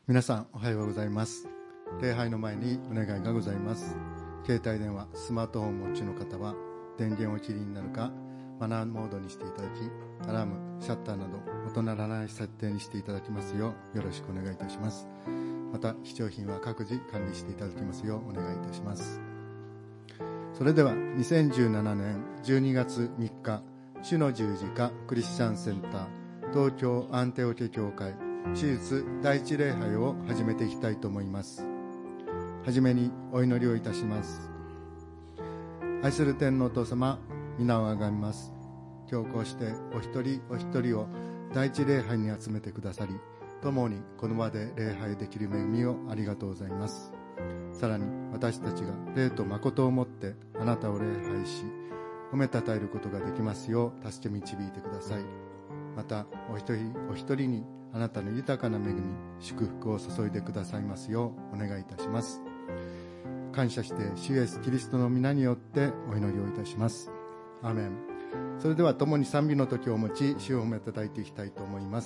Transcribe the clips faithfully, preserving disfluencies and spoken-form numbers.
皆さんおはようございます。礼拝の前にお願いがございます。携帯電話、スマートフォンをお持ちの方は電源をお切りになるかマナーモードにしていただき、アラーム、シャッターなど音鳴らない設定にしていただきますようよろしくお願いいたします。また貴重品は各自管理していただきますようお願いいたします。それではにせんじゅうななねんじゅうにがつみっか、主の十字架クリスチャンセンター東京アンテオケ教会手術第一礼拝を始めていきたいと思います。はじめにお祈りをいたします。愛する天のお父様、皆をあがめます。今日こうしてお一人お一人を第一礼拝に集めてくださり、共にこの場で礼拝できる恵みをありがとうございます。さらに私たちが霊と誠をもってあなたを礼拝し、褒めたたえることができますよう助け導いてください。またお一人お一人にあなたの豊かな恵み、祝福を注いでくださいますようお願いいたします。感謝して主イエスキリストの皆によってお祈りをいたします。アーメン。それでは共に賛美の時を持ち、主を褒めたたえていきたいと思います。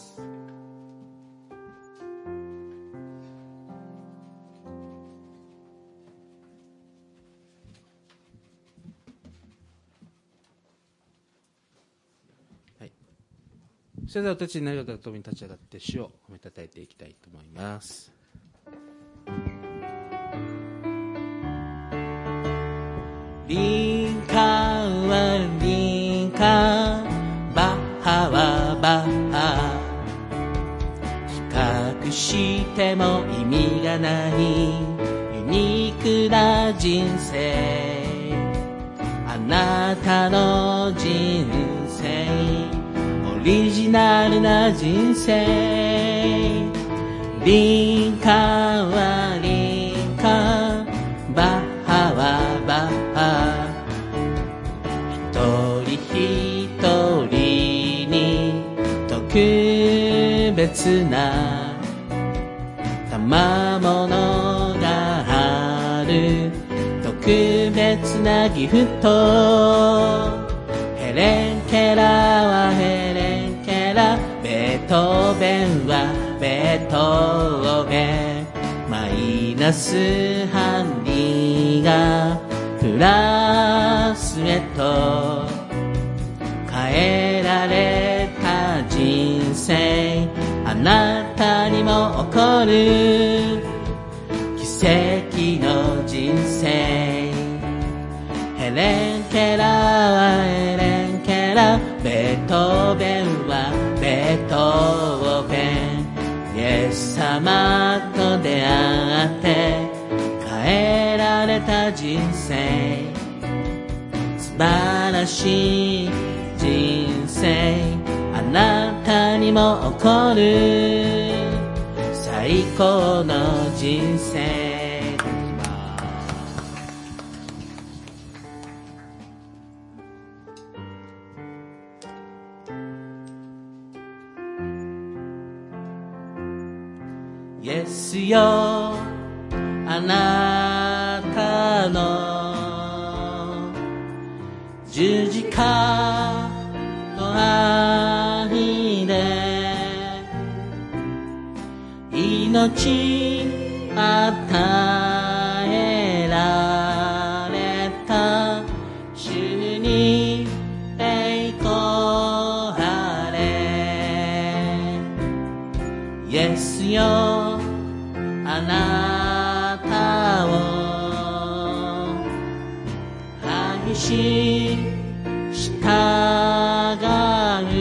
それではお立ちになる方と共に立ち上がって主を褒めたたえていきたいと思います。リンカはリンカ、バハはバハ、比較しても意味がないユニークな人生、あなたの人生オリジナルな人生、リンカはリンカ、バハはバハ、一人一人に特別な賜物がある、特別なギフト、ヘレンケラはヘレンケラ、ベートーベンはベートーベン、マイナスハンディがプラスへと変えられた人生、あなたにも起こる奇跡の人生、ヘレンケラはヘレンケラ、ベートーベンはベートーベン、イエス様と出会って変えられた人生、素晴らしい人生、あなたにも起こる最高の人生。イエスよ、あなたの十字架の愛で命与えられた、主に栄光あれ、イエスよ、あなたを愛し従う、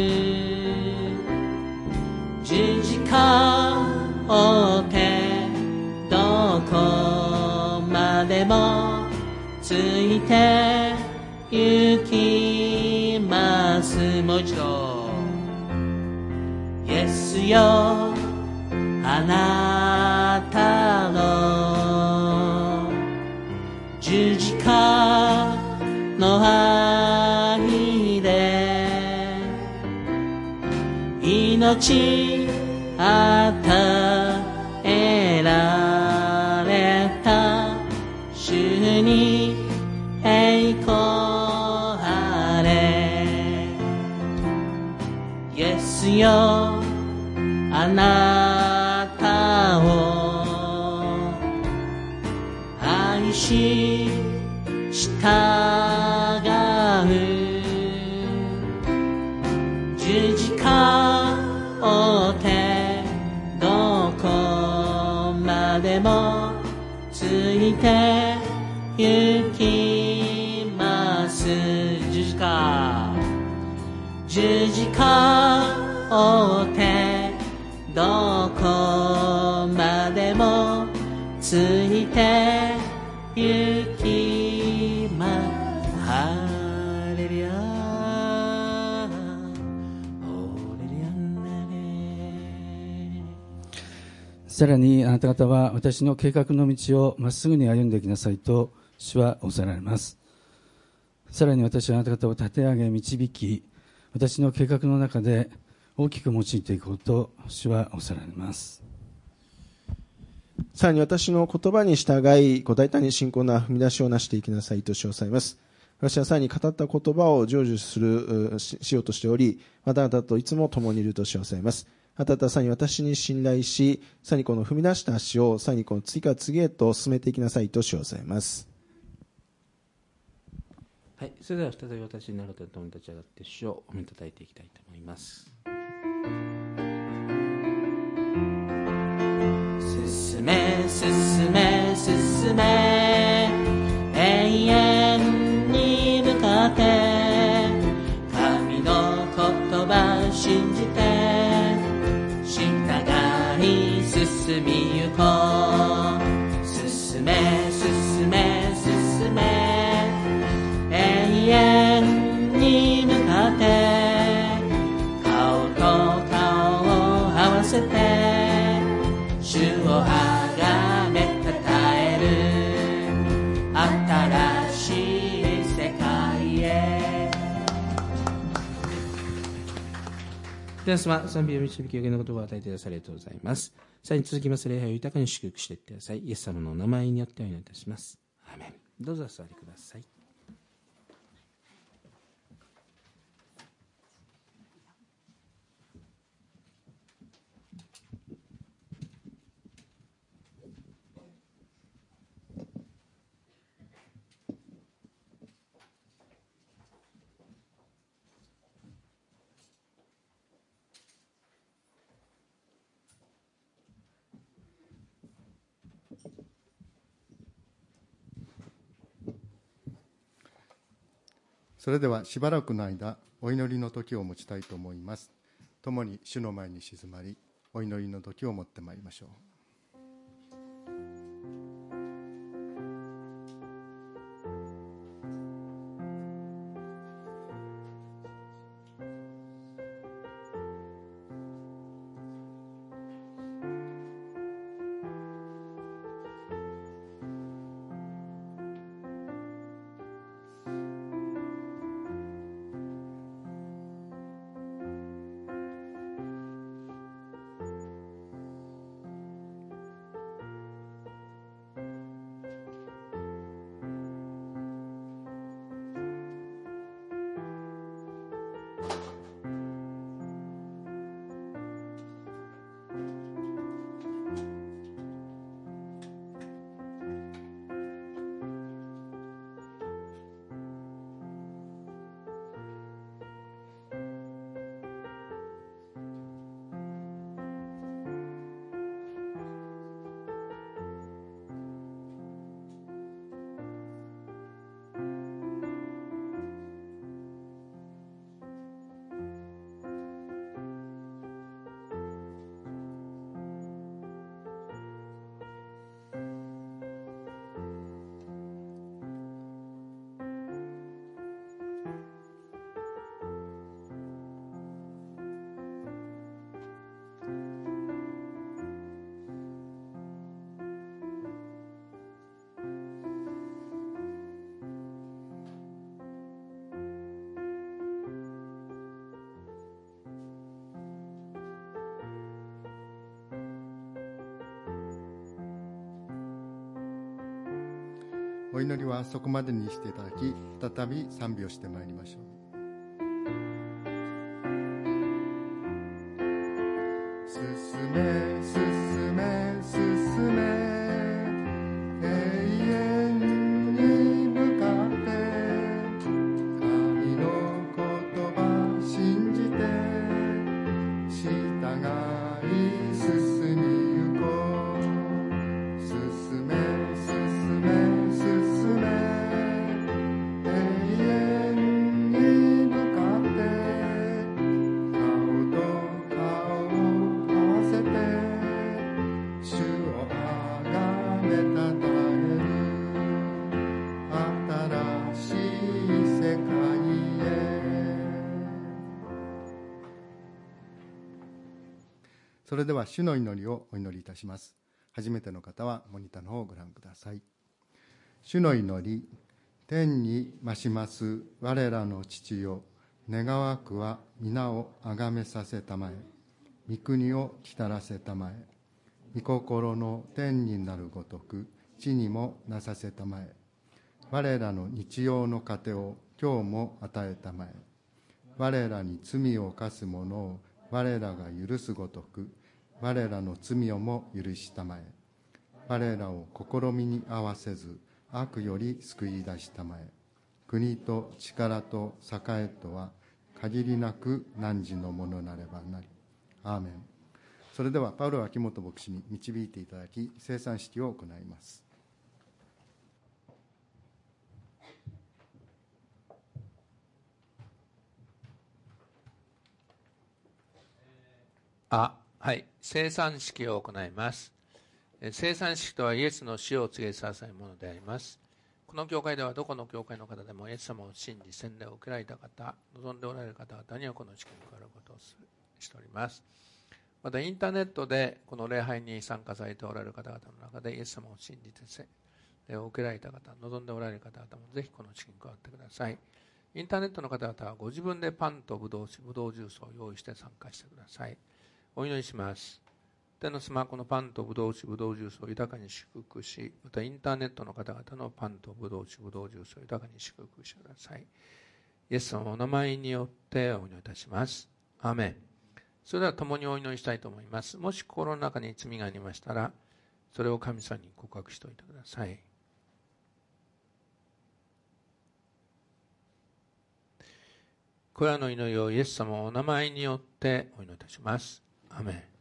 十字架を追ってどこまでもついて行きます。もう一度、イエスよ、あなたの十字架の愛で命与えられた、主に栄光あれ、イエスよ、あなたし従う十字架を追ってどこまでもついて行きます十字架十字架を追ってどこまでもついて行きますハレルヤホレルヤネレさらにあなた方は私の計画の道をまっすぐに歩んでいきなさいと主は仰せられます。さらに私はあなた方を立て上げ導き私の計画の中で大きく用いていこうと主は仰せられます。 さらに私の言葉に従いご大胆に信仰な踏み出しをなしていきなさいと主をされます。私はさらに語った言葉を成就する し, しようとしておりあなた方といつも共にいると主をされます。あなた方はさらに私に信頼しさらにこの踏み出した足をさらにこの次から次へと進めていきなさいと主をされます。 はい、それでは再び私になると共に立ち上がって主をおめでたたいていきたいと思います。進め進め進め永遠に向かって神の言葉信じて従い進みゆこう進め進め進め永遠に向かって顔と顔を合わせて主をあがめたたえる新しい世界へ。皆様賛美を導き上げの言葉を与えてくださりありがとうございます。さらに続きます礼拝を豊かに祝福していってください。イエス様のお名前によってお祈りいたします。アーメン。どうぞお座りください。 それではしばらくの間お祈りの時を持ちたいと思います。共に主の前に静まりお祈りの時を持ってまいりましょう。お祈りはそこまでにしていただき、再び賛美をしてまいりましょう。進め進め進め永遠主をあがめたたえる新しい世界へ。それでは主の祈りをお祈りいたします。初めての方はモニターの方をご覧ください。主の祈り。天に増します我らの父よ、願わくは皆をあがめさせたまえ、御国を来たらせたまえ、御心の天になるごとく地にもなさせたまえ。我らの日用の糧を今日も与えたまえ。我らに罪を犯す者を我らが許すごとく我らの罪をも許したまえ。我らを試みに合わせず悪より救い出したまえ。国と力と栄とは限りなく汝のものなればなり。アーメン。それではパウロ秋元牧師に導いていただき、聖餐式を行います。 あ、はい。聖餐式を行います。聖餐式とはイエスの死を告げさせるものであります。この教会ではどこの教会の方でもイエス様を信じ洗礼を受けられた方、望んでおられる方々にはこの式に加わることをしております。またインターネットでこの礼拝に参加されておられる方々の中でイエス様を信じて洗礼を受けられた方、望んでおられる方々もぜひこの式に加わってください。インターネットの方々はご自分でパンとブドウ酒、ブドウジュースを用意して参加してください。お祈りします。天の様、このパンとブドウ酒、ブドウジュースを豊かに祝福し、またインターネットの方々のパンとブドウ酒、ブドウジュースを豊かに祝福してください。イエス様のお名前によってお祈りいたします。アーメン。それでは共にお祈りしたいと思います。もし心の中に罪がありましたら、それを神様に告白しておいてください。これらの祈りをイエス様のお名前によってお祈りいたします。アーメン。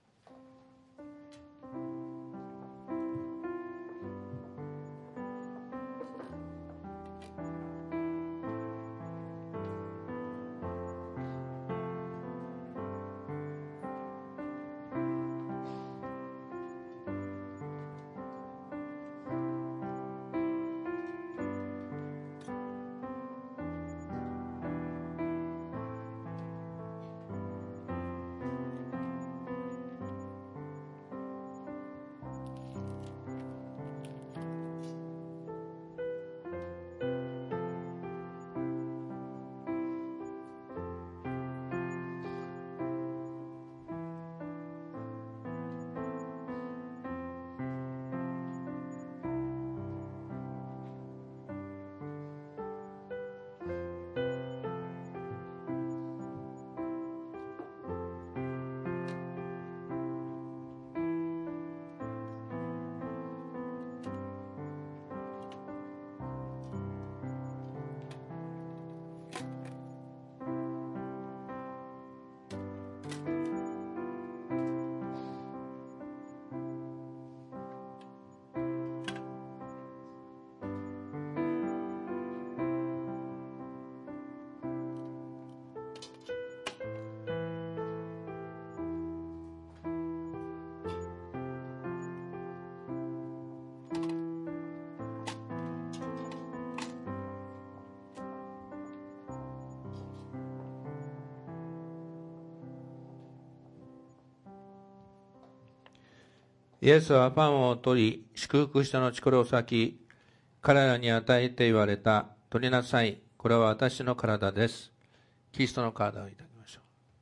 イエスはパンを取り、祝福した後これを裂き、彼らに与えて言われた。取りなさい。これは私の体です。キリストの体をいただきましょ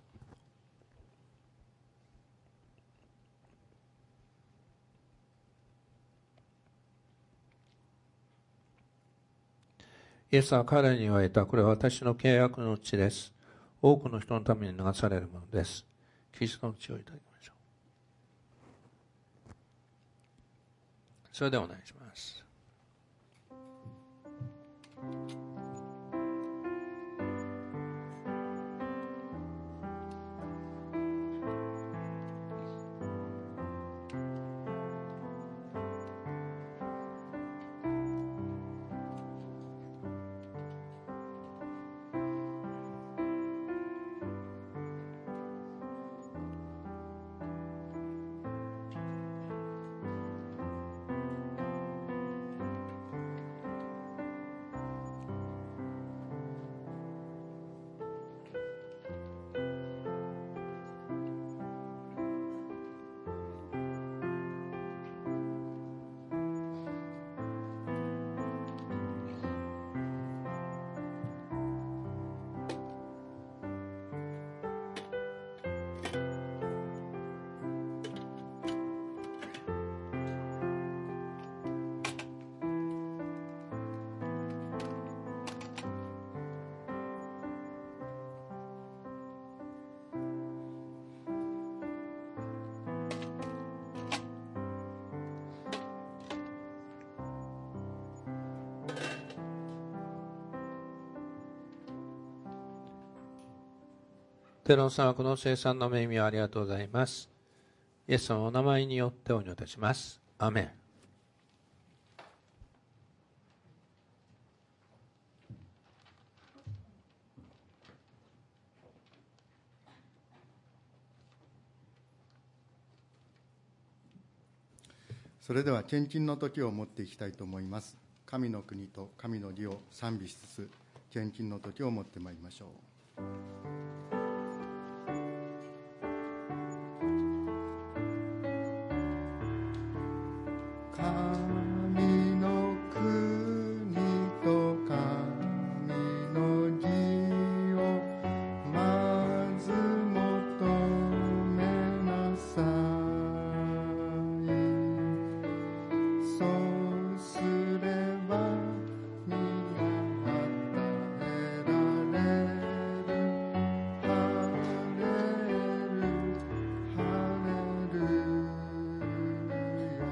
う。イエスは彼らに言われた。これは私の契約の血です。多くの人のために流されるものです。キリストの血をいただきましょう。それではお願いします。 天皇様、この聖餐の恵みをありがとうございます。イエス様のお名前によってお祈りいたします。アーメン。 それでは献金の時を持っていきたいと思います。神の国と神の義を賛美しつつ、献金の時を持ってまいりましょう。神の国と神の義をまず求めなさい。そうすれば皆与えられる。ハレルハレルヤ。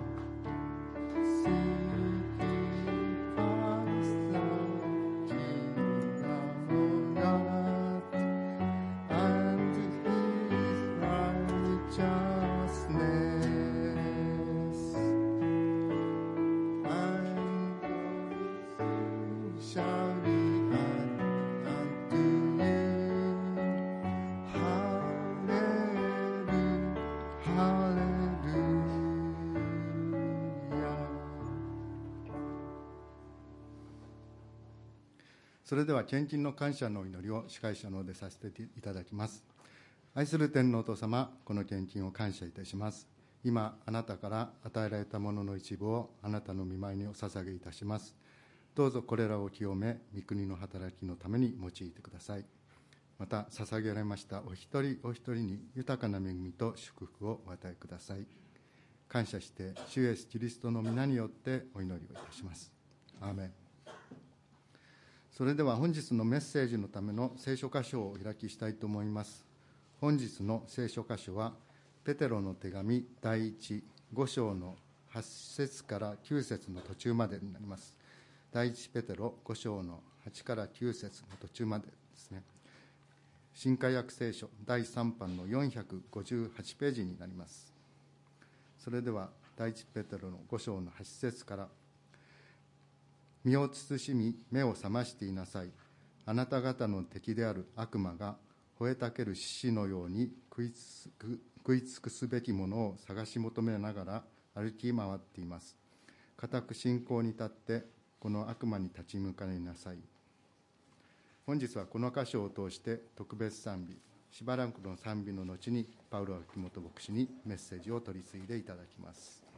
それでは献金の感謝のお祈りを司会者の方でさせていただきます。愛する天皇と様、この献金を感謝いたします。今あなたから与えられたものの一部をあなたの御前にお捧げいたします。どうぞこれらを清め、御国の働きのために用いてください。また捧げられましたお一人お一人に豊かな恵みと祝福をお与えください。感謝して主イエスキリストの皆によってお祈りをいたします。アーメン。それでは本日のメッセージのための聖書箇所をお開きしたいと思います。本日の聖書箇所はペテロの手紙第一五章のはち節からきゅう節の途中までになります。第一ペテロ五章のはちからきゅう節の途中までですね。新海訳聖書第三版のよんひゃくごじゅうはちページになります。それでは第一ペテロの五章のはち節から、身を慎み目を覚ましていなさい。あなた方の敵である悪魔が吠えたける獅子のように食いつく食い尽くすべきものを探し求めながら歩き回っています。固く信仰に立ってこの悪魔に立ち向かいなさい。本日はこの箇所を通して特別賛美、しばらくの賛美の後にパウロ秋元牧師にメッセージを取り次いでいただきます。